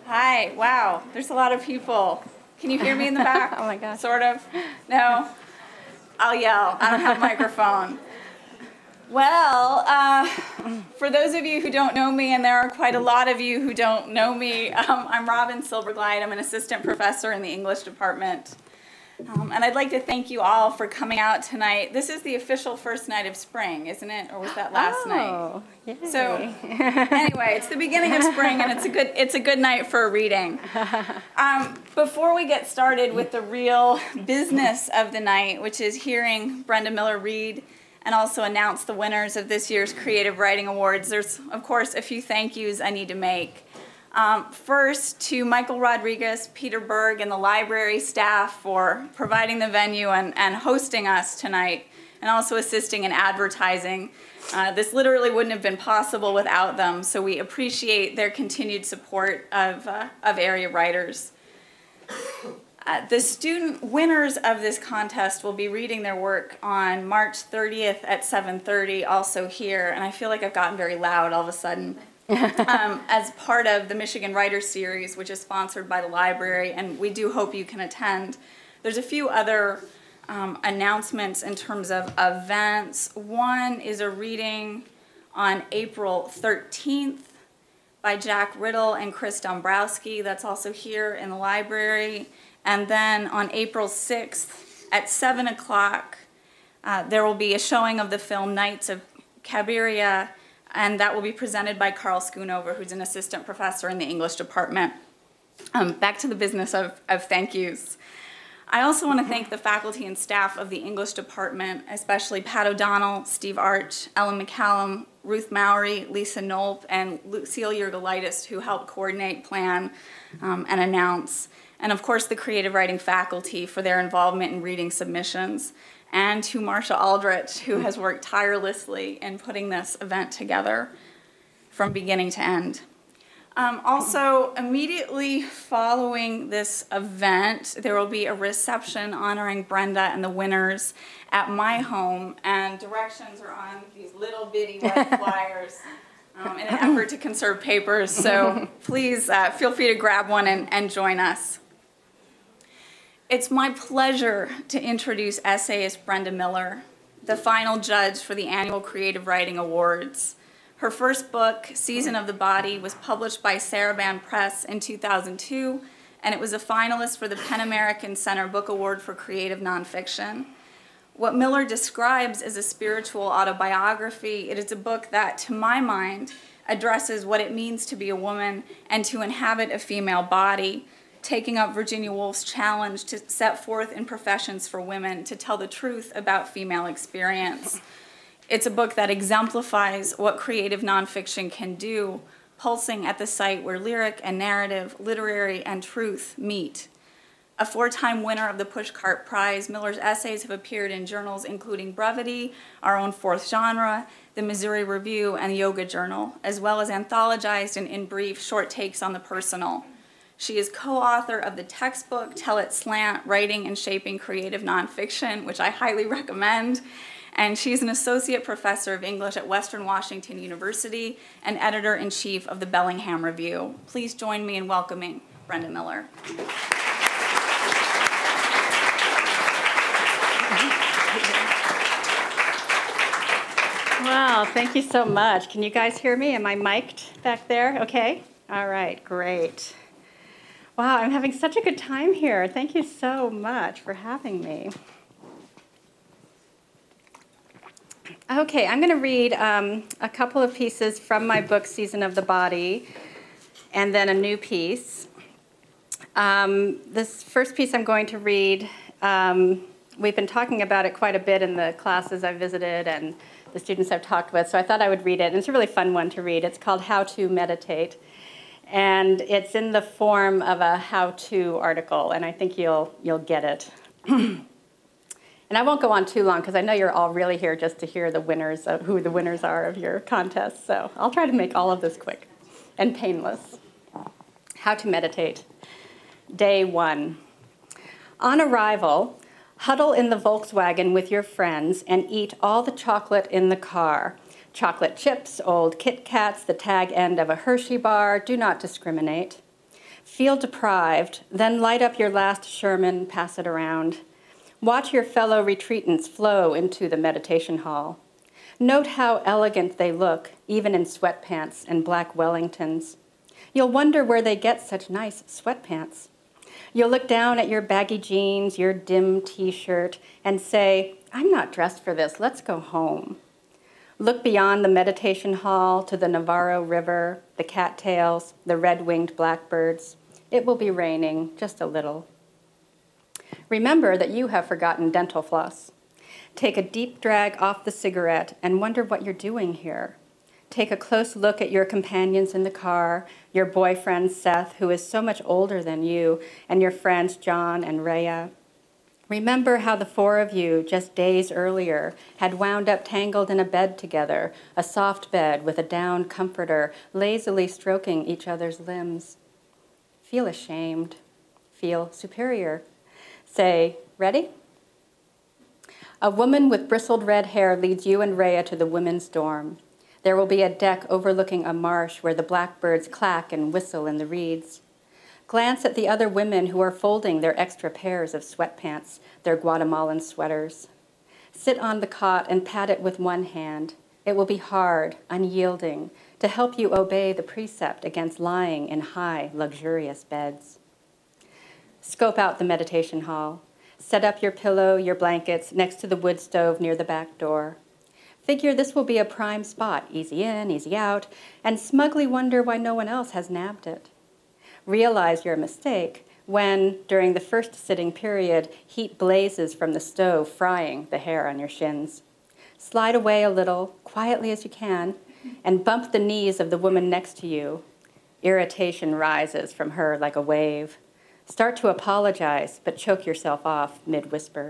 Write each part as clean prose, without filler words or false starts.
Hi, wow, there's a lot of people. Can you hear me in the back? Oh my gosh. Sort of? No? I'll yell. I don't have a microphone. Well, for those of you who don't know me, and there are quite a lot of you who don't know me, I'm Robin Silverglide. I'm an assistant professor in the English department. And I'd like to thank you all for coming out tonight. This is the official first night of spring, isn't it? Or was that last night? Yay. So anyway, it's the beginning of spring, and it's a good night for a reading. Before we get started with the real business of the night, which is hearing Brenda Miller read and also announce the winners of this year's Creative Writing Awards, there's, of course, a few thank yous I need to make. First, to Michael Rodriguez, Peter Berg, and the library staff for providing the venue and hosting us tonight, and also assisting in advertising. This literally wouldn't have been possible without them, so we appreciate their continued support of area writers. The student winners of this contest will be reading their work on March 30th at 7:30, also here, and I feel like I've gotten very loud all of a sudden. As part of the Michigan Writers Series, which is sponsored by the library, and we do hope you can attend. There's a few other announcements in terms of events. One is a reading on April 13th by Jack Riddle and Chris Dombrowski. That's also here in the library. And then on April 6th at 7 o'clock, there will be a showing of the film Knights of Cabiria, and that will be presented by Carl Schoonover, who's an assistant professor in the English department. Back to the business of thank yous. I also want to thank the faculty and staff of the English department, especially Pat O'Donnell, Steve Arch, Ellen McCallum, Ruth Mowry, Lisa Nolp, and Lucille Yergolaitis, who helped coordinate, plan, and announce. And of course, the creative writing faculty for their involvement in reading submissions, and to Marsha Aldrich, who has worked tirelessly in putting this event together from beginning to end. Also, immediately following this event, there will be a reception honoring Brenda and the winners at my home, and directions are on these little bitty white flyers in an effort to conserve papers, so please feel free to grab one and join us. It's my pleasure to introduce essayist Brenda Miller, the final judge for the annual Creative Writing Awards. Her first book, Season of the Body, was published by Sarabande Press in 2002, and it was a finalist for the PEN American Center Book Award for Creative Nonfiction. What Miller describes as a spiritual autobiography, it is a book that, to my mind, addresses what it means to be a woman and to inhabit a female body, taking up Virginia Woolf's challenge to set forth in Professions for Women to tell the truth about female experience. It's a book that exemplifies what creative nonfiction can do, pulsing at the site where lyric and narrative, literary and truth meet. A 4-time winner of the Pushcart Prize, Miller's essays have appeared in journals including Brevity, Our Own Fourth Genre, the Missouri Review, and Yoga Journal, as well as anthologized and in brief short takes on the personal. She is co-author of the textbook, Tell It Slant, Writing and Shaping Creative Nonfiction, which I highly recommend. And she's an associate professor of English at Western Washington University and editor-in-chief of the Bellingham Review. Please join me in welcoming Brenda Miller. Wow, thank you so much. Can you guys hear me? Am I mic'd back there? Okay? All right, great. Wow, I'm having such a good time here. Thank you so much for having me. Okay, I'm going to read a couple of pieces from my book, Season of the Body, and then a new piece. This first piece I'm going to read, we've been talking about it quite a bit in the classes I've visited and the students I've talked with, so I thought I would read it. And it's a really fun one to read. It's called How to Meditate. And it's in the form of a how-to article, and I think you'll get it. And I won't go on too long, because I know you're all really here just to hear the winners, who the winners are of your contest. So I'll try to make all of this quick and painless. How to Meditate. Day 1. On arrival, huddle in the Volkswagen with your friends and eat all the chocolate in the car. Chocolate chips, old Kit Kats, the tag end of a Hershey bar, do not discriminate. Feel deprived, then light up your last Sherman, pass it around. Watch your fellow retreatants flow into the meditation hall. Note how elegant they look, even in sweatpants and black Wellingtons. You'll wonder where they get such nice sweatpants. You'll look down at your baggy jeans, your dim t-shirt, and say, I'm not dressed for this, let's go home. Look beyond the meditation hall to the Navarro River, the cattails, the red-winged blackbirds. It will be raining, just a little. Remember that you have forgotten dental floss. Take a deep drag off the cigarette and wonder what you're doing here. Take a close look at your companions in the car, your boyfriend Seth, who is so much older than you, and your friends John and Rhea. Remember how the four of you, just days earlier, had wound up tangled in a bed together, a soft bed with a down comforter, lazily stroking each other's limbs. Feel ashamed. Feel superior. Say, ready? A woman with bristled red hair leads you and Rhea to the women's dorm. There will be a deck overlooking a marsh where the blackbirds clack and whistle in the reeds. Glance at the other women who are folding their extra pairs of sweatpants, their Guatemalan sweaters. Sit on the cot and pat it with one hand. It will be hard, unyielding, to help you obey the precept against lying in high, luxurious beds. Scope out the meditation hall. Set up your pillow, your blankets next to the wood stove near the back door. Figure this will be a prime spot, easy in, easy out, and smugly wonder why no one else has nabbed it. Realize your mistake when, during the first sitting period, heat blazes from the stove, frying the hair on your shins. Slide away a little, quietly as you can, and bump the knees of the woman next to you. Irritation rises from her like a wave. Start to apologize, but choke yourself off mid-whisper.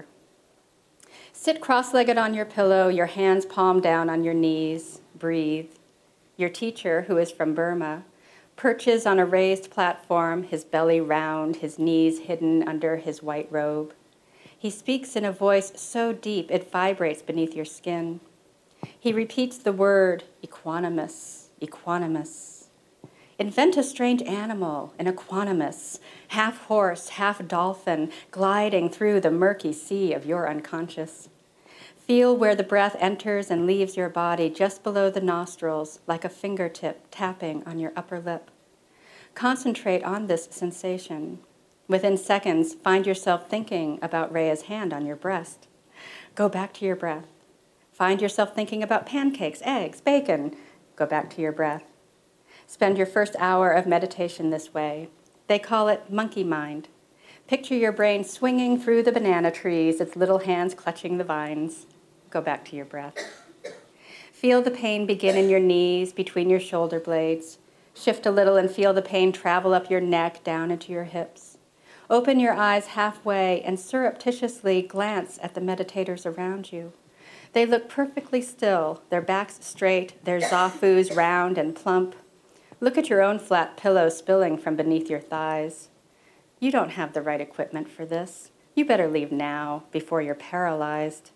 Sit cross-legged on your pillow, your hands palm down on your knees. Breathe. Your teacher, who is from Burma, perches on a raised platform, his belly round, his knees hidden under his white robe. He speaks in a voice so deep it vibrates beneath your skin. He repeats the word equanimous, equanimous. Invent a strange animal, an equanimous, half horse, half dolphin, gliding through the murky sea of your unconscious. Feel where the breath enters and leaves your body just below the nostrils, like a fingertip tapping on your upper lip. Concentrate on this sensation. Within seconds, find yourself thinking about Rhea's hand on your breast. Go back to your breath. Find yourself thinking about pancakes, eggs, bacon. Go back to your breath. Spend your first hour of meditation this way. They call it monkey mind. Picture your brain swinging through the banana trees, its little hands clutching the vines. Go back to your breath. Feel the pain begin in your knees, between your shoulder blades. Shift a little and feel the pain travel up your neck, down into your hips. Open your eyes halfway and surreptitiously glance at the meditators around you. They look perfectly still, their backs straight, their zafus round and plump. Look at your own flat pillow spilling from beneath your thighs. You don't have the right equipment for this. You better leave now, before you're paralyzed.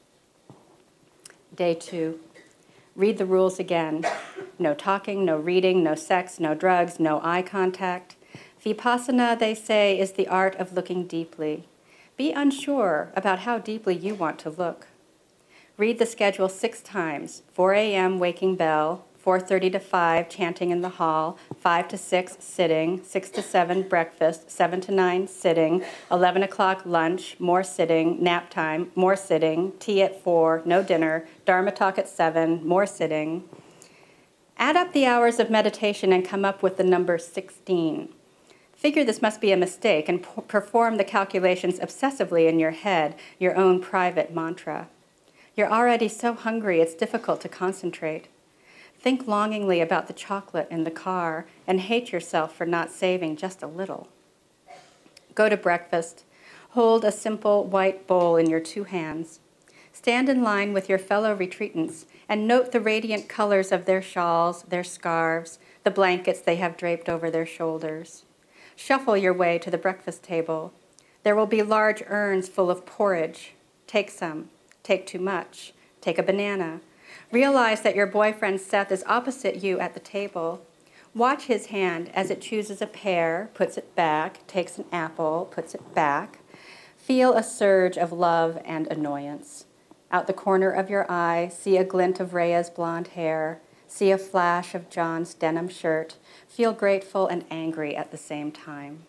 Day 2. Read the rules again. No talking, no reading, no sex, no drugs, no eye contact. Vipassana, they say, is the art of looking deeply. Be unsure about how deeply you want to look. Read the schedule 6 times. 4 a.m. waking bell, 4:30 to 5 chanting in the hall, 5 to 6 sitting, 6 to 7 breakfast, 7 to 9 sitting, 11 o'clock lunch, more sitting, nap time, more sitting, tea at 4, no dinner, Dharma talk at 7, more sitting. Add up the hours of meditation and come up with the number 16. Figure this must be a mistake and perform the calculations obsessively in your head, your own private mantra. You're already so hungry it's difficult to concentrate. Think longingly about the chocolate in the car and hate yourself for not saving just a little. Go to breakfast. Hold a simple white bowl in your 2 hands. Stand in line with your fellow retreatants and note the radiant colors of their shawls, their scarves, the blankets they have draped over their shoulders. Shuffle your way to the breakfast table. There will be large urns full of porridge. Take some. Take too much. Take a banana. Realize that your boyfriend Seth is opposite you at the table. Watch his hand as it chooses a pear, puts it back, takes an apple, puts it back. Feel a surge of love and annoyance. Out the corner of your eye, see a glint of Rhea's blonde hair, see a flash of John's denim shirt. Feel grateful and angry at the same time.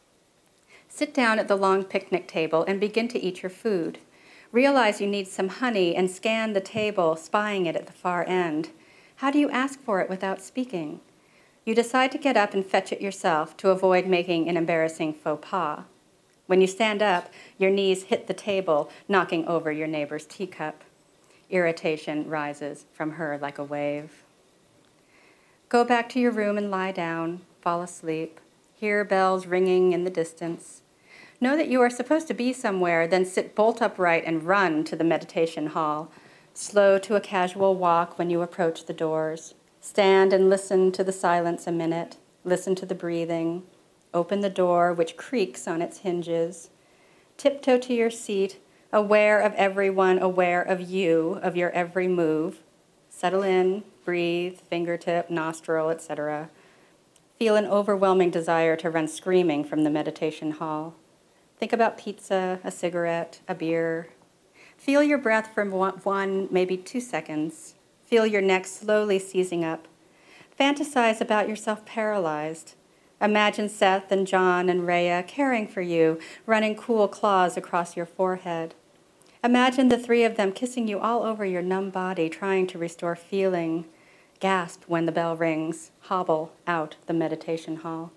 Sit down at the long picnic table and begin to eat your food. Realize you need some honey and scan the table, spying it at the far end. How do you ask for it without speaking? You decide to get up and fetch it yourself to avoid making an embarrassing faux pas. When you stand up, your knees hit the table, knocking over your neighbor's teacup. Irritation rises from her like a wave. Go back to your room and lie down, fall asleep, hear bells ringing in the distance. Know that you are supposed to be somewhere, then sit bolt upright and run to the meditation hall. Slow to a casual walk when you approach the doors. Stand and listen to the silence a minute. Listen to the breathing. Open the door, which creaks on its hinges. Tiptoe to your seat, aware of everyone, aware of you, of your every move. Settle in, breathe, fingertip, nostril, etc. Feel an overwhelming desire to run screaming from the meditation hall. Think about pizza, a cigarette, a beer. Feel your breath for 1, maybe 2 seconds. Feel your neck slowly seizing up. Fantasize about yourself paralyzed. Imagine Seth and John and Rhea caring for you, running cool claws across your forehead. Imagine the 3 of them kissing you all over your numb body, trying to restore feeling. Gasp when the bell rings. Hobble out the meditation hall.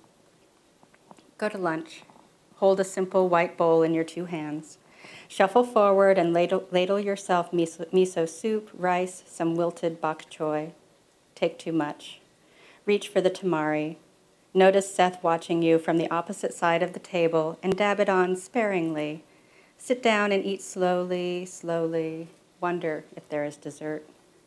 Go to lunch. Hold a simple white bowl in your 2 hands. Shuffle forward and ladle yourself miso soup, rice, some wilted bok choy. Take too much. Reach for the tamari. Notice Seth watching you from the opposite side of the table and dab it on sparingly. Sit down and eat slowly, slowly. Wonder if there is dessert.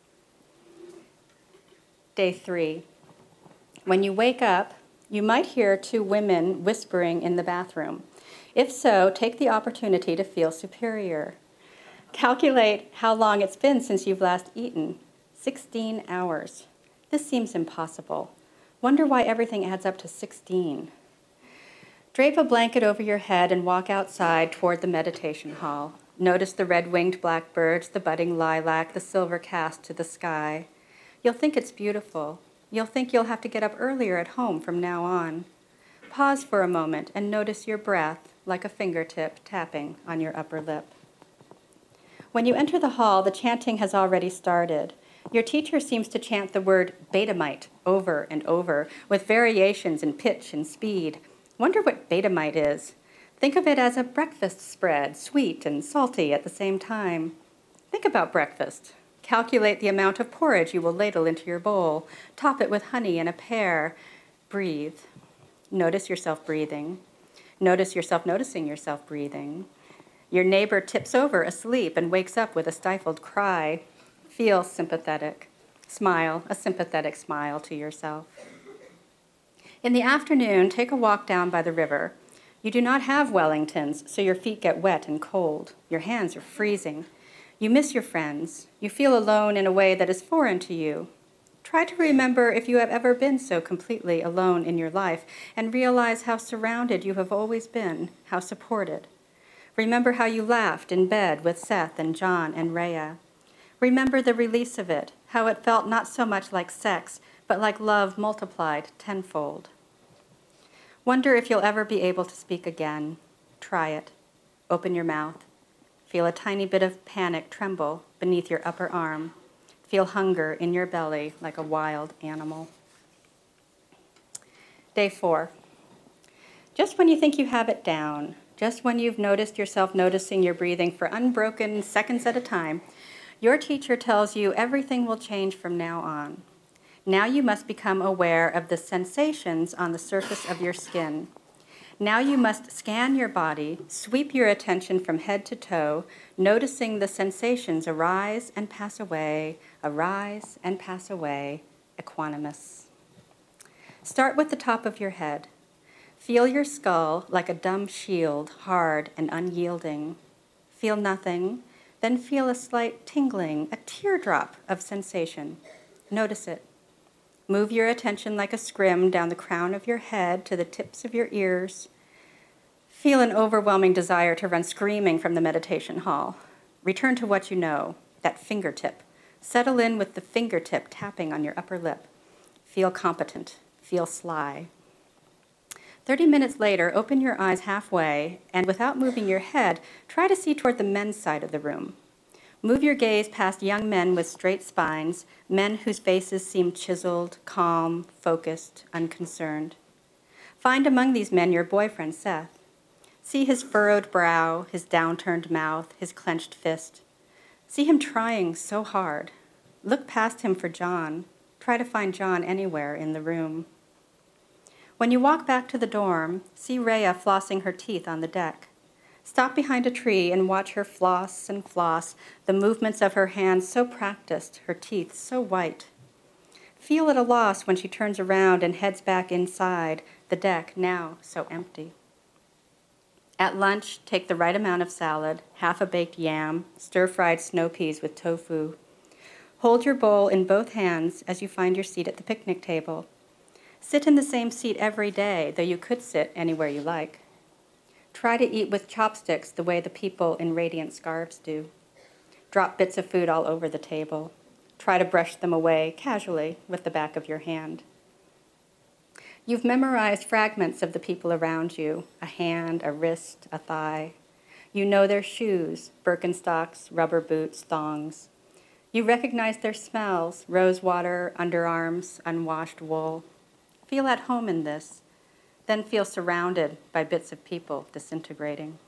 Day 3. When you wake up, you might hear 2 women whispering in the bathroom. If so, take the opportunity to feel superior. Calculate how long it's been since you've last eaten. 16 hours. This seems impossible. Wonder why everything adds up to 16. Drape a blanket over your head and walk outside toward the meditation hall. Notice the red-winged blackbirds, the budding lilac, the silver cast to the sky. You'll think it's beautiful. You'll think you'll have to get up earlier at home from now on. Pause for a moment and notice your breath like a fingertip tapping on your upper lip. When you enter the hall, the chanting has already started. Your teacher seems to chant the word Betamite over and over, with variations in pitch and speed. Wonder what Betamite is. Think of it as a breakfast spread, sweet and salty at the same time. Think about breakfast. Calculate the amount of porridge you will ladle into your bowl. Top it with honey and a pear. Breathe. Notice yourself breathing. Notice yourself noticing yourself breathing. Your neighbor tips over asleep and wakes up with a stifled cry. Feel sympathetic. Smile, a sympathetic smile to yourself. In the afternoon, take a walk down by the river. You do not have Wellingtons, so your feet get wet and cold. Your hands are freezing. You miss your friends. You feel alone in a way that is foreign to you. Try to remember if you have ever been so completely alone in your life and realize how surrounded you have always been, how supported. Remember how you laughed in bed with Seth and John and Rhea. Remember the release of it, how it felt not so much like sex, but like love multiplied tenfold. Wonder if you'll ever be able to speak again. Try it. Open your mouth. Feel a tiny bit of panic tremble beneath your upper arm. Feel hunger in your belly like a wild animal. Day 4. Just when you think you have it down, just when you've noticed yourself noticing your breathing for unbroken seconds at a time, your teacher tells you everything will change from now on. Now you must become aware of the sensations on the surface of your skin. Now you must scan your body, sweep your attention from head to toe, noticing the sensations arise and pass away, equanimous. Start with the top of your head. Feel your skull like a dumb shield, hard and unyielding. Feel nothing, then feel a slight tingling, a teardrop of sensation. Notice it. Move your attention like a scrim down the crown of your head to the tips of your ears. Feel an overwhelming desire to run screaming from the meditation hall. Return to what you know, that fingertip. Settle in with the fingertip tapping on your upper lip. Feel competent. Feel sly. 30 minutes later, open your eyes halfway, and without moving your head, try to see toward the men's side of the room. Move your gaze past young men with straight spines, men whose faces seem chiseled, calm, focused, unconcerned. Find among these men your boyfriend, Seth. See his furrowed brow, his downturned mouth, his clenched fist. See him trying so hard. Look past him for John. Try to find John anywhere in the room. When you walk back to the dorm, see Rhea flossing her teeth on the deck. Stop behind a tree and watch her floss and floss, the movements of her hands so practiced, her teeth so white. Feel at a loss when she turns around and heads back inside, the deck now so empty. At lunch, take the right amount of salad, half a baked yam, stir-fried snow peas with tofu. Hold your bowl in both hands as you find your seat at the picnic table. Sit in the same seat every day, though you could sit anywhere you like. Try to eat with chopsticks the way the people in radiant scarves do. Drop bits of food all over the table. Try to brush them away casually with the back of your hand. You've memorized fragments of the people around you, a hand, a wrist, a thigh. You know their shoes, Birkenstocks, rubber boots, thongs. You recognize their smells, rose water, underarms, unwashed wool. Feel at home in this, then feel surrounded by bits of people disintegrating.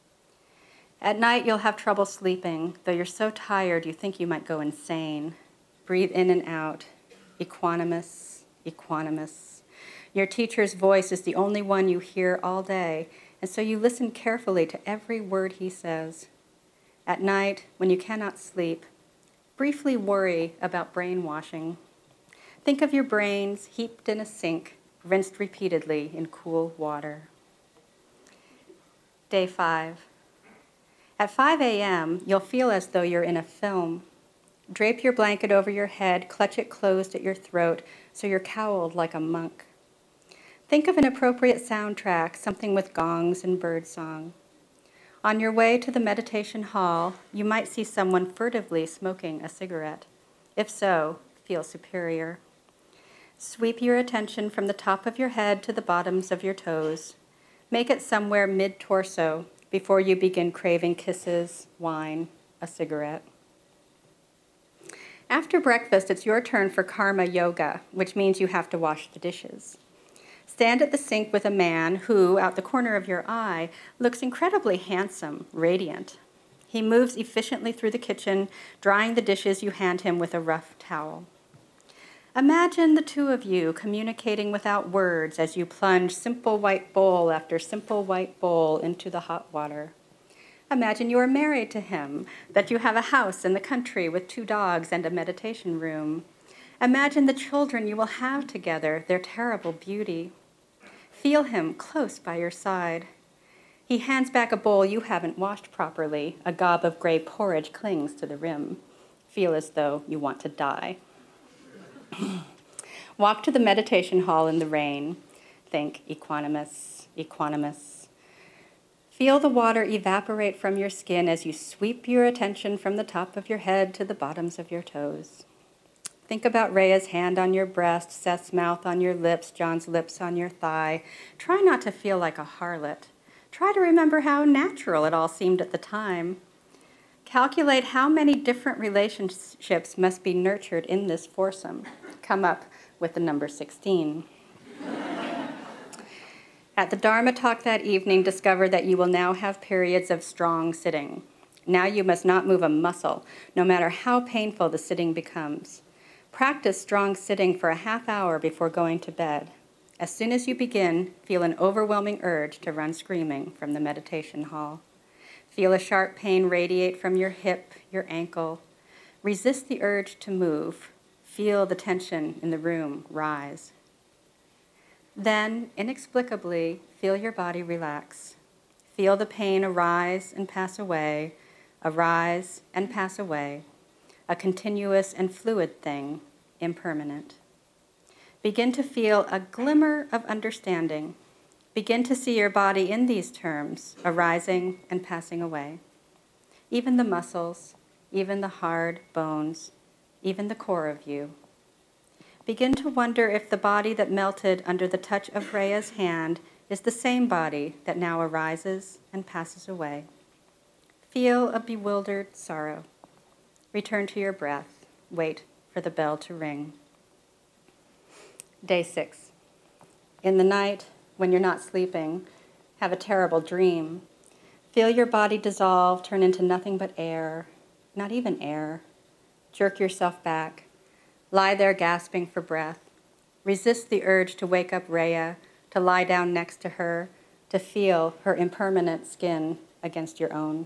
At night, you'll have trouble sleeping, though you're so tired you think you might go insane. Breathe in and out, equanimous, equanimous. Your teacher's voice is the only one you hear all day, and so you listen carefully to every word he says. At night, when you cannot sleep, briefly worry about brainwashing. Think of your brains heaped in a sink, rinsed repeatedly in cool water. Day 5. At 5 a.m., you'll feel as though you're in a film. Drape your blanket over your head, clutch it closed at your throat so you're cowled like a monk. Think of an appropriate soundtrack, something with gongs and birdsong. On your way to the meditation hall, you might see someone furtively smoking a cigarette. If so, feel superior. Sweep your attention from the top of your head to the bottoms of your toes. Make it somewhere mid-torso before you begin craving kisses, wine, a cigarette. After breakfast, it's your turn for karma yoga, which means you have to wash the dishes. Stand at the sink with a man who, out the corner of your eye, looks incredibly handsome, radiant. He moves efficiently through the kitchen, drying the dishes you hand him with a rough towel. Imagine the two of you communicating without words as you plunge simple white bowl after simple white bowl into the hot water. Imagine you are married to him, that you have a house in the country with 2 dogs and a meditation room. Imagine the children you will have together, their terrible beauty. Feel him close by your side. He hands back a bowl you haven't washed properly. A gob of gray porridge clings to the rim. Feel as though you want to die. Walk to the meditation hall in the rain. Think equanimous, equanimous. Feel the water evaporate from your skin as you sweep your attention from the top of your head to the bottoms of your toes. Think about Rhea's hand on your breast, Seth's mouth on your lips, John's lips on your thigh. Try not to feel like a harlot. Try to remember how natural it all seemed at the time. Calculate how many different relationships must be nurtured in this foursome. Come up with the number 16. At the Dharma talk that evening, discover that you will now have periods of strong sitting. Now you must not move a muscle, no matter how painful the sitting becomes. Practice strong sitting for a half hour before going to bed. As soon as you begin, feel an overwhelming urge to run screaming from the meditation hall. Feel a sharp pain radiate from your hip, your ankle. Resist the urge to move. Feel the tension in the room rise. Then, inexplicably, feel your body relax. Feel the pain arise and pass away, arise and pass away. A continuous and fluid thing, impermanent. Begin to feel a glimmer of understanding. Begin to see your body in these terms, arising and passing away. Even the muscles, even the hard bones, even the core of you. Begin to wonder if the body that melted under the touch of Rhea's hand is the same body that now arises and passes away. Feel a bewildered sorrow. Return to your breath. Wait for the bell to ring. Day 6. In the night, when you're not sleeping, have a terrible dream. Feel your body dissolve, turn into nothing but air, not even air. Jerk yourself back. Lie there gasping for breath. Resist the urge to wake up Rhea, to lie down next to her, to feel her impermanent skin against your own.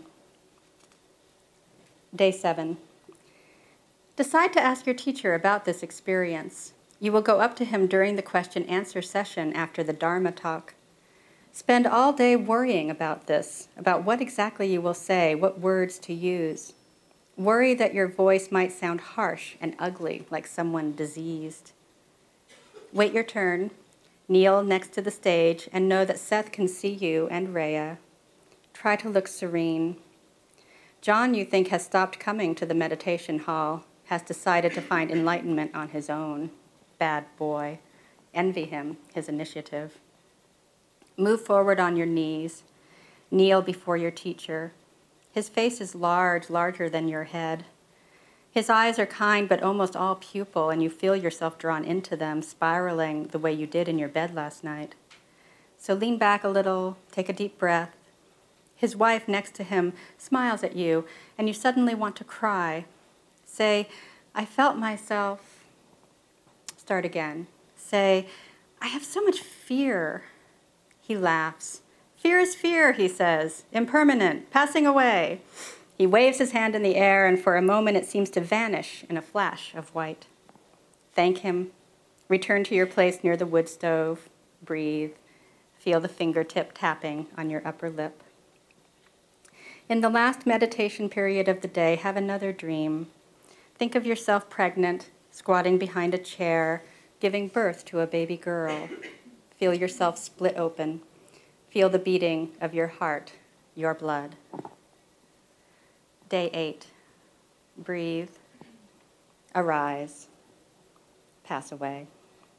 Day 7. Decide to ask your teacher about this experience. You will go up to him during the question-answer session after the Dharma talk. Spend all day worrying about this, about what exactly you will say, what words to use. Worry that your voice might sound harsh and ugly, like someone diseased. Wait your turn. Kneel next to the stage and know that Seth can see you and Rhea. Try to look serene. John, you think, has stopped coming to the meditation hall, has decided to find enlightenment on his own. Bad boy. Envy him, his initiative. Move forward on your knees. Kneel before your teacher. His face is large, larger than your head. His eyes are kind but almost all pupil, and you feel yourself drawn into them, spiraling the way you did in your bed last night. So lean back a little, take a deep breath. His wife next to him smiles at you, and you suddenly want to cry. Say, I felt myself. Start again. Say, I have so much fear. He laughs. Fear is fear, he says, impermanent, passing away. He waves his hand in the air, and for a moment it seems to vanish in a flash of white. Thank him. Return to your place near the wood stove. Breathe. Feel the fingertip tapping on your upper lip. In the last meditation period of the day, have another dream. Think of yourself pregnant, squatting behind a chair, giving birth to a baby girl. Feel yourself split open. Feel the beating of your heart, your blood. Day 8. Breathe. Arise. Pass away.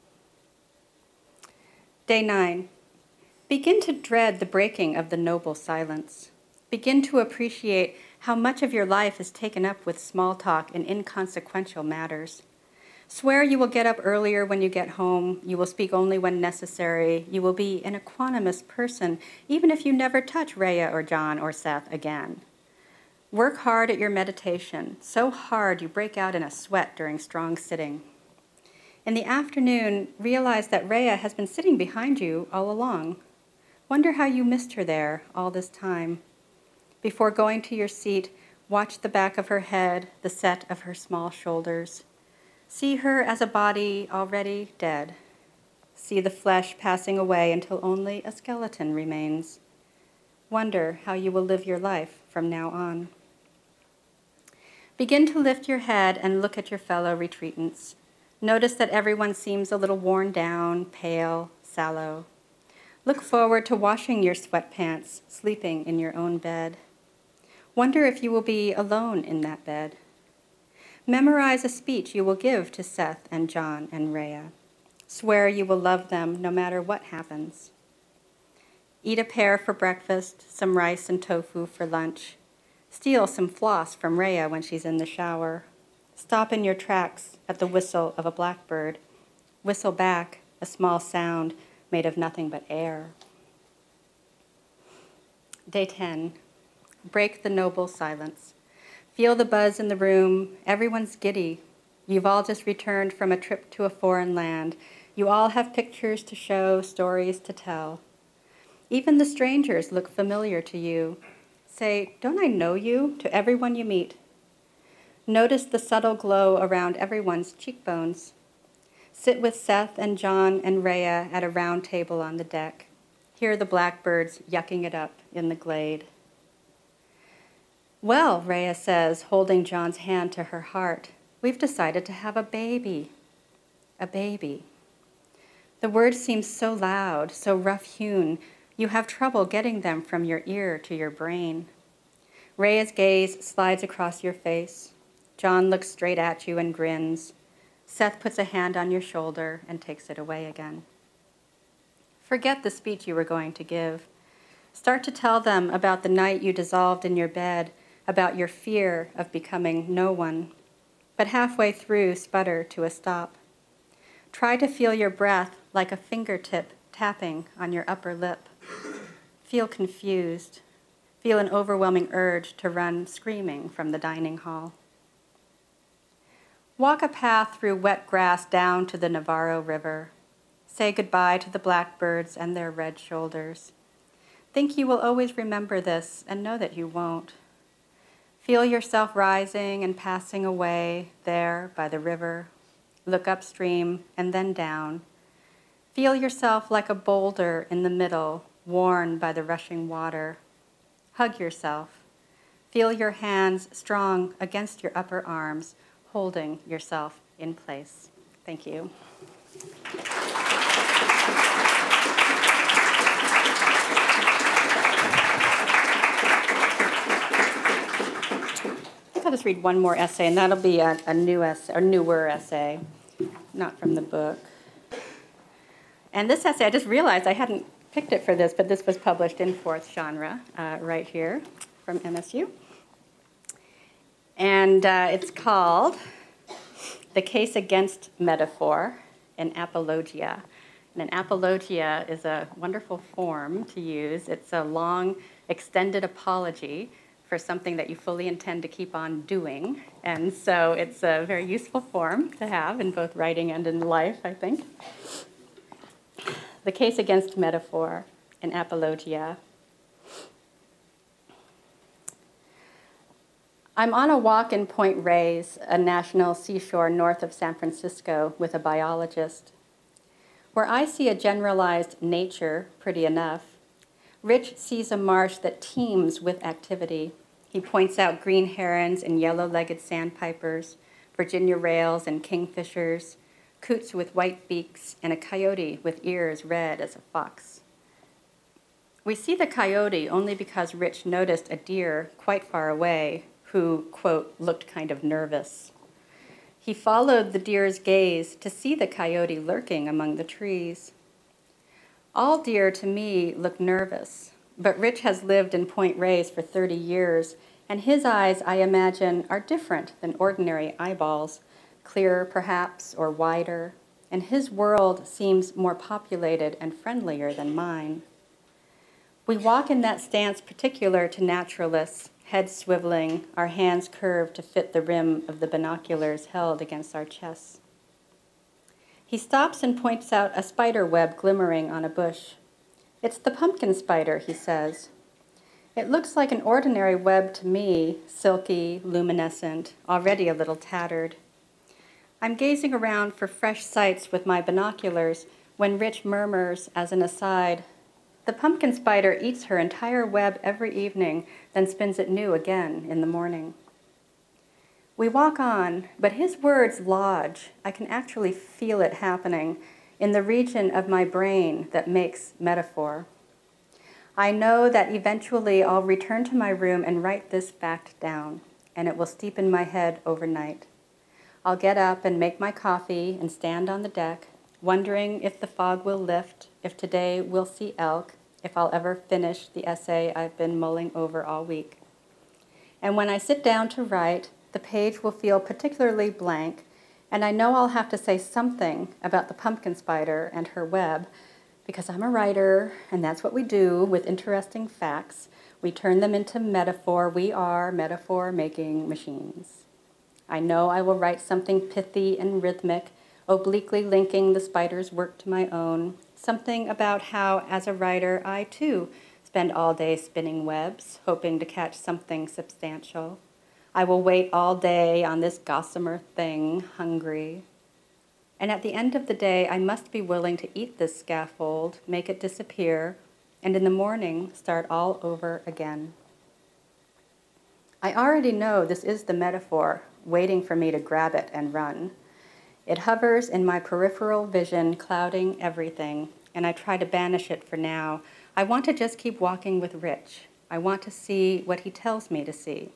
Day 9. Begin to dread the breaking of the noble silence. Begin to appreciate how much of your life is taken up with small talk and inconsequential matters. Swear you will get up earlier when you get home. You will speak only when necessary. You will be an equanimous person, even if you never touch Rhea or John or Seth again. Work hard at your meditation, so hard you break out in a sweat during strong sitting. In the afternoon, realize that Rhea has been sitting behind you all along. Wonder how you missed her there all this time. Before going to your seat, watch the back of her head, the set of her small shoulders. See her as a body already dead. See the flesh passing away until only a skeleton remains. Wonder how you will live your life from now on. Begin to lift your head and look at your fellow retreatants. Notice that everyone seems a little worn down, pale, sallow. Look forward to washing your sweatpants, sleeping in your own bed. Wonder if you will be alone in that bed. Memorize a speech you will give to Seth and John and Rhea. Swear you will love them no matter what happens. Eat a pear for breakfast, some rice and tofu for lunch. Steal some floss from Rhea when she's in the shower. Stop in your tracks at the whistle of a blackbird. Whistle back a small sound made of nothing but air. Day 10. Break the noble silence. Feel the buzz in the room. Everyone's giddy. You've all just returned from a trip to a foreign land. You all have pictures to show, stories to tell. Even the strangers look familiar to you. Say, don't I know you, to everyone you meet. Notice the subtle glow around everyone's cheekbones. Sit with Seth and John and Rhea at a round table on the deck. Hear the blackbirds yucking it up in the glade. Well, Rhea says, holding John's hand to her heart, we've decided to have a baby. A baby. The words seem so loud, so rough-hewn, you have trouble getting them from your ear to your brain. Rhea's gaze slides across your face. John looks straight at you and grins. Seth puts a hand on your shoulder and takes it away again. Forget the speech you were going to give. Start to tell them about the night you dissolved in your bed, about your fear of becoming no one. But halfway through, sputter to a stop. Try to feel your breath like a fingertip tapping on your upper lip. Feel confused. Feel an overwhelming urge to run screaming from the dining hall. Walk a path through wet grass down to the Navarro River. Say goodbye to the blackbirds and their red shoulders. Think you will always remember this and know that you won't. Feel yourself rising and passing away there by the river. Look upstream and then down. Feel yourself like a boulder in the middle, worn by the rushing water. Hug yourself. Feel your hands strong against your upper arms, holding yourself in place. Thank you. I'll just read one more essay, and that'll be a new essay, or newer essay, not from the book. And this essay, I just realized I hadn't picked it for this, but this was published in Fourth Genre, right here from MSU. And it's called The Case Against Metaphor, an Apologia. And an apologia is a wonderful form to use. It's a long, extended apology for something that you fully intend to keep on doing. And so it's a very useful form to have in both writing and in life, I think. The Case Against Metaphor, an Apologia. I'm on a walk in Point Reyes, a national seashore north of San Francisco, with a biologist. Where I see a generalized nature, pretty enough, Rich sees a marsh that teems with activity. He points out green herons and yellow-legged sandpipers, Virginia rails and kingfishers, coots with white beaks, and a coyote with ears red as a fox. We see the coyote only because Rich noticed a deer quite far away who, quote, looked kind of nervous. He followed the deer's gaze to see the coyote lurking among the trees. All deer, to me, look nervous, but Rich has lived in Point Reyes for 30 years, and his eyes, I imagine, are different than ordinary eyeballs, clearer perhaps, or wider, and his world seems more populated and friendlier than mine. We walk in that stance particular to naturalists, heads swiveling, our hands curved to fit the rim of the binoculars held against our chests. He stops and points out a spider web glimmering on a bush. It's the pumpkin spider, he says. It looks like an ordinary web to me, silky, luminescent, already a little tattered. I'm gazing around for fresh sights with my binoculars when Rich murmurs, as an aside, "The pumpkin spider eats her entire web every evening, then spins it new again in the morning." We walk on, but his words lodge. I can actually feel it happening in the region of my brain that makes metaphor. I know that eventually I'll return to my room and write this fact down, and it will steep in my head overnight. I'll get up and make my coffee and stand on the deck, wondering if the fog will lift, if today we'll see elk, if I'll ever finish the essay I've been mulling over all week. And when I sit down to write, the page will feel particularly blank, and I know I'll have to say something about the pumpkin spider and her web, because I'm a writer, and that's what we do with interesting facts. We turn them into metaphor. We are metaphor-making machines. I know I will write something pithy and rhythmic, obliquely linking the spider's work to my own, something about how, as a writer, I, too, spend all day spinning webs, hoping to catch something substantial. I will wait all day on this gossamer thing, hungry. And at the end of the day, I must be willing to eat this scaffold, make it disappear, and in the morning, start all over again. I already know this is the metaphor, waiting for me to grab it and run. It hovers in my peripheral vision, clouding everything, and I try to banish it for now. I want to just keep walking with Rich. I want to see what he tells me to see.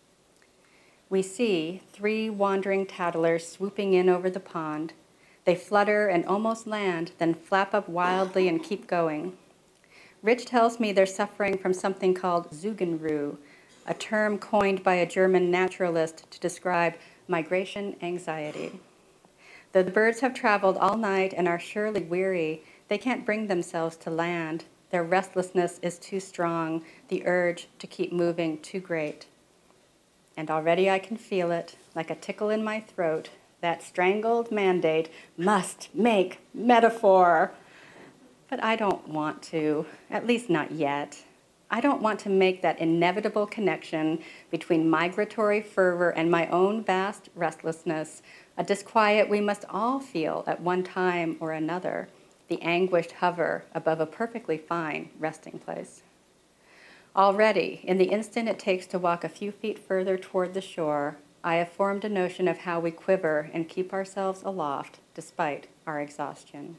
We see 3 wandering tattlers swooping in over the pond. They flutter and almost land, then flap up wildly and keep going. Rich tells me they're suffering from something called Zugenruhe, a term coined by a German naturalist to describe migration anxiety. Though the birds have traveled all night and are surely weary, they can't bring themselves to land. Their restlessness is too strong, the urge to keep moving too great. And already I can feel it, like a tickle in my throat, that strangled mandate must make metaphor. But I don't want to, at least not yet. I don't want to make that inevitable connection between migratory fervor and my own vast restlessness, a disquiet we must all feel at one time or another, the anguished hover above a perfectly fine resting place. Already, in the instant it takes to walk a few feet further toward the shore, I have formed a notion of how we quiver and keep ourselves aloft despite our exhaustion.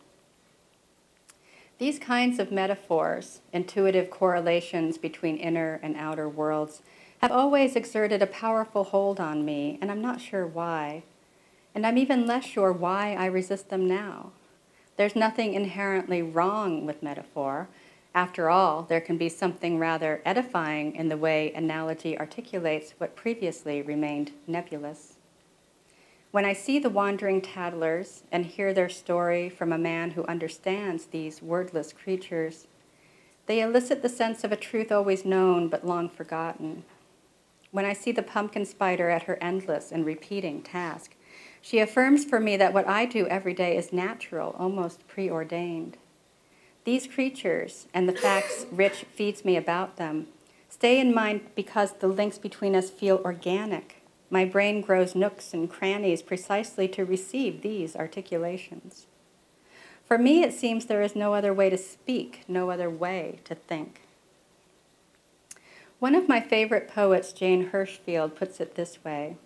These kinds of metaphors, intuitive correlations between inner and outer worlds, have always exerted a powerful hold on me, and I'm not sure why. And I'm even less sure why I resist them now. There's nothing inherently wrong with metaphor. After all, there can be something rather edifying in the way analogy articulates what previously remained nebulous. When I see the wandering tattlers and hear their story from a man who understands these wordless creatures, they elicit the sense of a truth always known but long forgotten. When I see the pumpkin spider at her endless and repeating task, she affirms for me that what I do every day is natural, almost preordained. These creatures and the facts Rich feeds me about them stay in mind because the links between us feel organic. My brain grows nooks and crannies precisely to receive these articulations. For me, it seems there is no other way to speak, no other way to think. One of my favorite poets, Jane Hirshfield, puts it this way: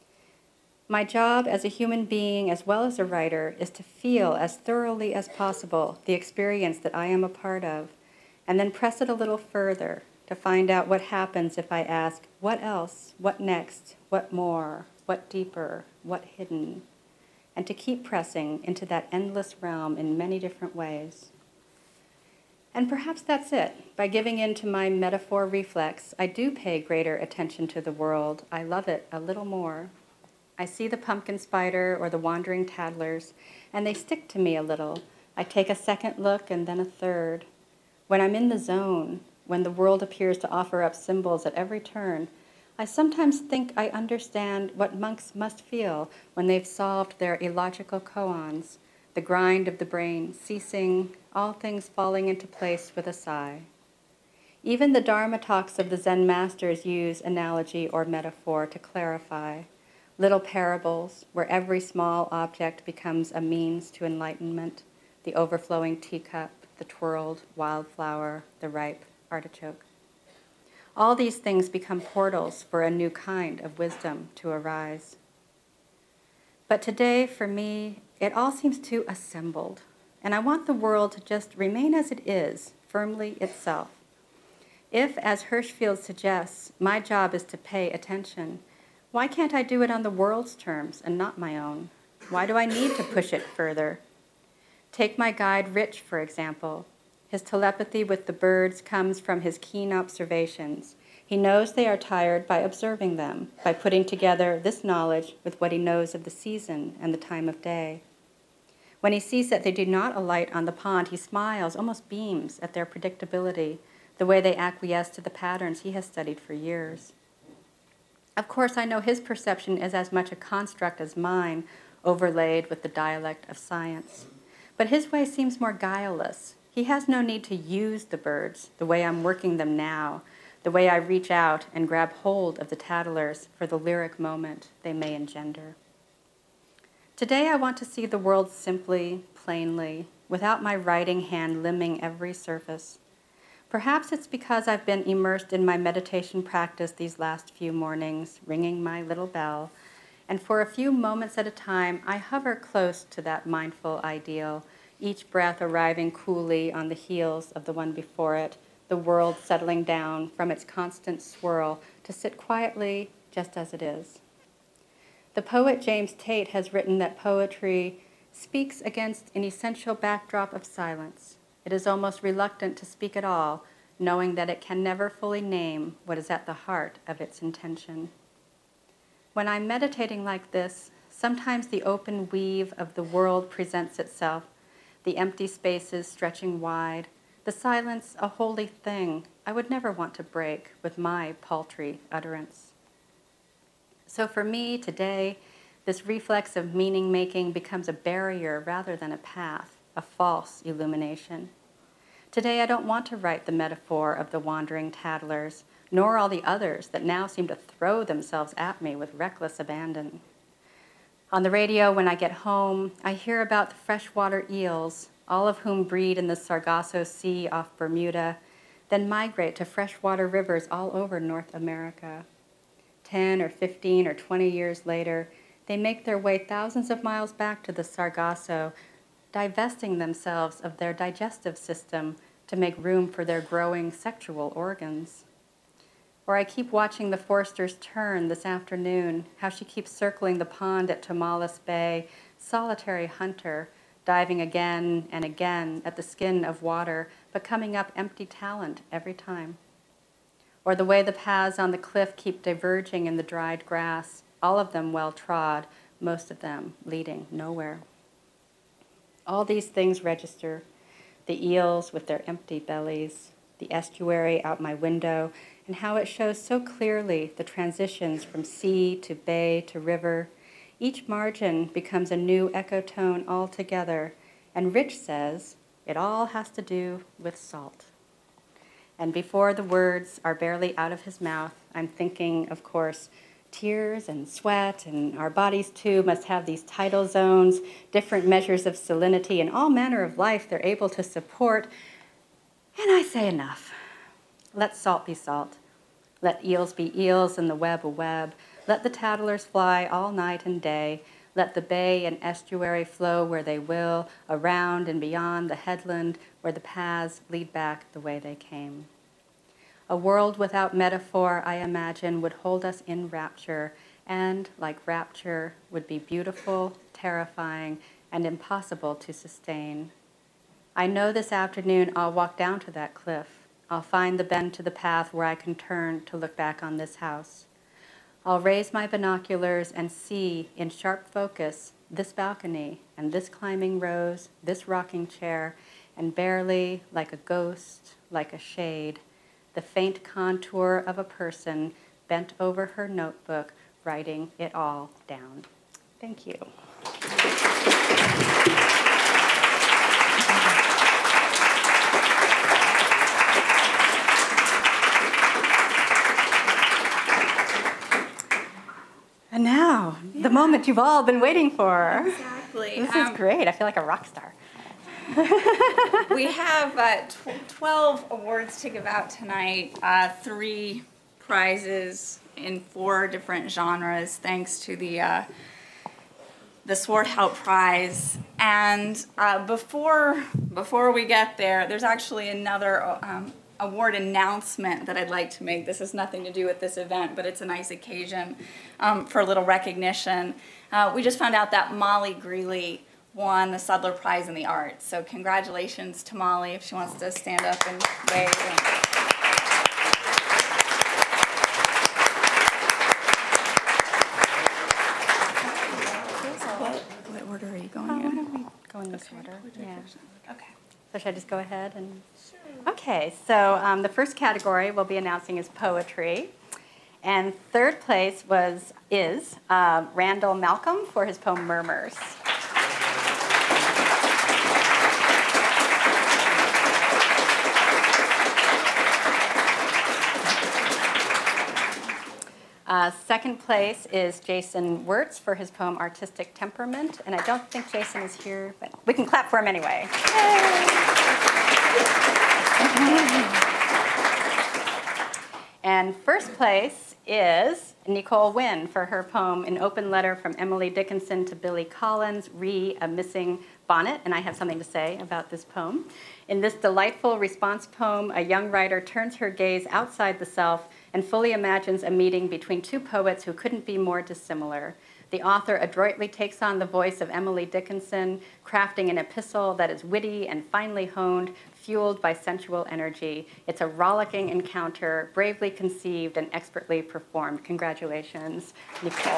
my job as a human being as well as a writer is to feel as thoroughly as possible the experience that I am a part of, and then press it a little further to find out what happens if I ask, what else, what next, what more, what deeper, what hidden, and to keep pressing into that endless realm in many different ways. And perhaps that's it. By giving in to my metaphor reflex, I do pay greater attention to the world. I love it a little more. I see the pumpkin spider or the wandering tattlers, and they stick to me a little. I take a second look and then a third. When I'm in the zone, when the world appears to offer up symbols at every turn, I sometimes think I understand what monks must feel when they've solved their illogical koans, the grind of the brain ceasing, all things falling into place with a sigh. Even the Dharma talks of the Zen masters use analogy or metaphor to clarify. Little parables where every small object becomes a means to enlightenment, the overflowing teacup, the twirled wildflower, the ripe artichoke. All these things become portals for a new kind of wisdom to arise. But today, for me, it all seems too assembled, and I want the world to just remain as it is, firmly itself. If, as Hirshfield suggests, my job is to pay attention, why can't I do it on the world's terms and not my own? Why do I need to push it further? Take my guide, Rich, for example. His telepathy with the birds comes from his keen observations. He knows they are tired by observing them, by putting together this knowledge with what he knows of the season and the time of day. When he sees that they do not alight on the pond, he smiles, almost beams at their predictability, the way they acquiesce to the patterns he has studied for years. Of course, I know his perception is as much a construct as mine, overlaid with the dialect of science. But his way seems more guileless. He has no need to use the birds the way I'm working them now, the way I reach out and grab hold of the tattlers for the lyric moment they may engender. Today I want to see the world simply, plainly, without my writing hand limbing every surface. Perhaps it's because I've been immersed in my meditation practice these last few mornings, ringing my little bell, And for a few moments at a time, I hover close to that mindful ideal, each breath arriving coolly on the heels of the one before it, the world settling down from its constant swirl to sit quietly just as it is. The poet James Tate has written that poetry speaks against an essential backdrop of silence. It is almost reluctant to speak at all, knowing that it can never fully name what is at the heart of its intention. When I'm meditating like this, sometimes the open weave of the world presents itself, the empty spaces stretching wide, the silence a holy thing I would never want to break with my paltry utterance. So for me today, this reflex of meaning-making becomes a barrier rather than a path, a false illumination. Today I don't want to write the metaphor of the wandering tattlers, nor all the others that now seem to throw themselves at me with reckless abandon. On the radio, when I get home, I hear about the freshwater eels, all of whom breed in the Sargasso Sea off Bermuda, then migrate to freshwater rivers all over North America. 10 or 15 or 20 years later, they make their way thousands of miles back to the Sargasso, divesting themselves of their digestive system to make room for their growing sexual organs. Or I keep watching the Forster's Tern this afternoon, how she keeps circling the pond at Tomales Bay, solitary hunter, diving again and again at the skin of water, but coming up empty-taloned every time. Or the way the paths on the cliff keep diverging in the dried grass, all of them well-trod, most of them leading nowhere. All these things register, the eels with their empty bellies, the estuary out my window, and how it shows so clearly the transitions from sea to bay to river. Each margin becomes a new ecotone altogether, and Rich says it all has to do with salt. And before the words are barely out of his mouth, I'm thinking, of course, tears and sweat, and our bodies too must have these tidal zones, different measures of salinity, and all manner of life they're able to support. And I say enough. Let salt be salt. Let eels be eels and the web a web. Let the tattlers fly all night and day. Let the bay and estuary flow where they will, around and beyond the headland where the paths lead back the way they came. A world without metaphor, I imagine, would hold us in rapture, and, like rapture, would be beautiful, terrifying, and impossible to sustain. I know this afternoon I'll walk down to that cliff. I'll find the bend to the path where I can turn to look back on this house. I'll raise my binoculars and see, in sharp focus, this balcony and this climbing rose, this rocking chair, and barely, like a ghost, like a shade, the faint contour of a person bent over her notebook, writing it all down. Thank you. And now, the moment you've all been waiting for. Exactly. This is great. I feel like a rock star. We have 12 awards to give out tonight, 3 prizes in 4 different genres, thanks to the Swarthout Prize. And before we get there, there's actually another award announcement that I'd like to make. This has nothing to do with this event, but it's a nice occasion for a little recognition. We just found out that Molly Greeley won the Sudler Prize in the Arts. So congratulations to Molly, if she wants to stand up and wave. What order are you going in? Why don't we go in this order? Yeah. Okay. So should I just go ahead and? Sure. Okay, so the first category we'll be announcing is poetry. And third place is Randall Malcolm for his poem Murmurs. Second place is Jason Wirtz for his poem Artistic Temperament. And I don't think Jason is here, but we can clap for him anyway. And first place is Nicole Wynn for her poem, An Open Letter from Emily Dickinson to Billy Collins, re A Missing Bonnet, and I have something to say about this poem. In this delightful response poem, a young writer turns her gaze outside the self and fully imagines a meeting between two poets who couldn't be more dissimilar. The author adroitly takes on the voice of Emily Dickinson, crafting an epistle that is witty and finely honed, fueled by sensual energy. It's a rollicking encounter, bravely conceived and expertly performed. Congratulations, Nicole.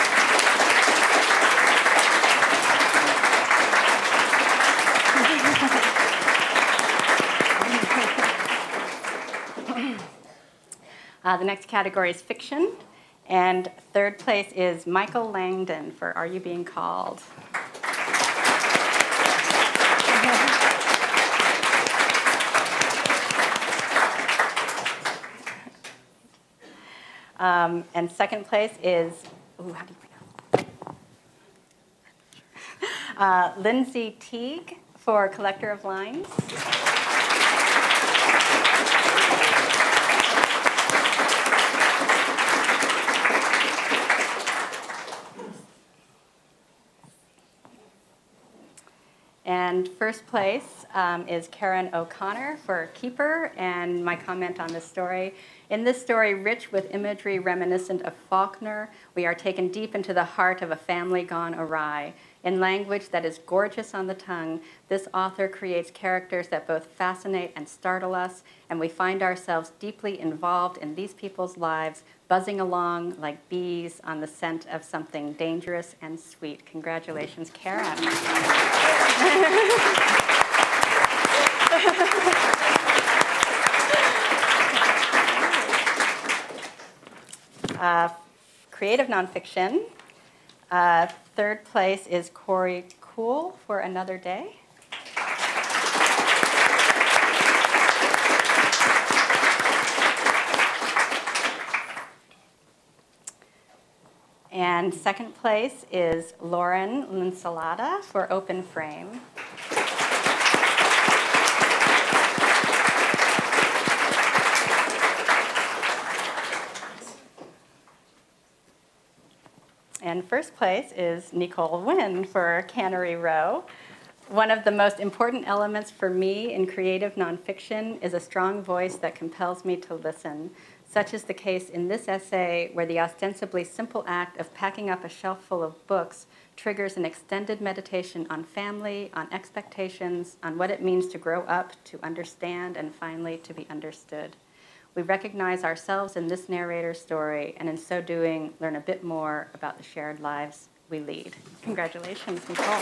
The next category is fiction. And third place is Michael Langdon for Are You Being Called? And second place is, how do you pronounce it? Lindsay Teague for Collector of Lines. And first place is Karen O'Connor for Keeper, and my comment on this story. In this story, rich with imagery reminiscent of Faulkner, we are taken deep into the heart of a family gone awry. In language that is gorgeous on the tongue, this author creates characters that both fascinate and startle us, and we find ourselves deeply involved in these people's lives, buzzing along like bees on the scent of something dangerous and sweet. Congratulations, Karen. Creative nonfiction. Third place is Corey Kuhl for Another Day. And second place is Lauren Linsalata for Open Frame. And first place is Nicole Wynn for Cannery Row. One of the most important elements for me in creative nonfiction is a strong voice that compels me to listen. Such is the case in this essay, where the ostensibly simple act of packing up a shelf full of books triggers an extended meditation on family, on expectations, on what it means to grow up, to understand, and finally to be understood. We recognize ourselves in this narrator's story, and in so doing, learn a bit more about the shared lives we lead. Congratulations, Nicole.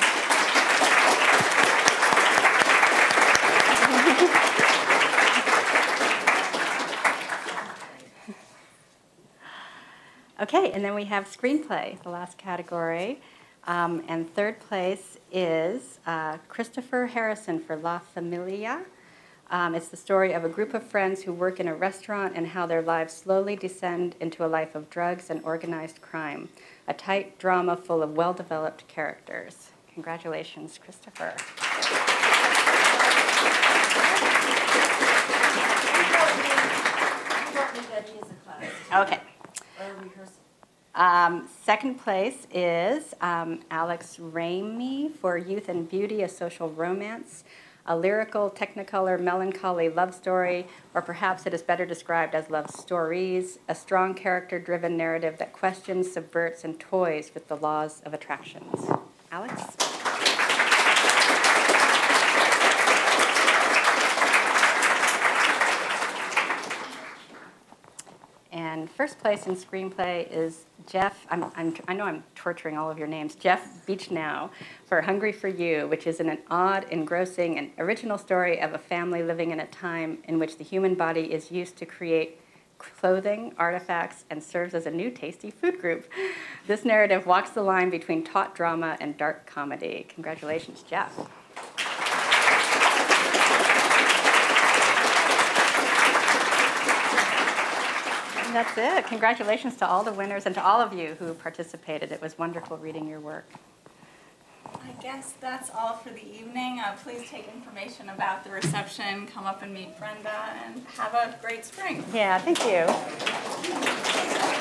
Okay, and then we have screenplay, the last category. And third place is Christopher Harrison for La Familia. It's the story of a group of friends who work in a restaurant and how their lives slowly descend into a life of drugs and organized crime. A tight drama full of well-developed characters. Congratulations, Christopher. Okay. Second place is Alex Ramey for Youth and Beauty, a Social Romance. A lyrical, technicolor, melancholy love story, or perhaps it is better described as love stories, a strong character-driven narrative that questions, subverts, and toys with the laws of attractions. Alex? And first place in screenplay is Jeff, I know I'm torturing all of your names, Jeff Beechnow for Hungry for You, which is an odd, engrossing, and original story of a family living in a time in which the human body is used to create clothing, artifacts, and serves as a new tasty food group. This narrative walks the line between taut drama and dark comedy. Congratulations, Jeff. And that's it. Congratulations to all the winners and to all of you who participated. It was wonderful reading your work. I guess that's all for the evening. Please take information about the reception, come up and meet Brenda, and have a great spring. Yeah, thank you.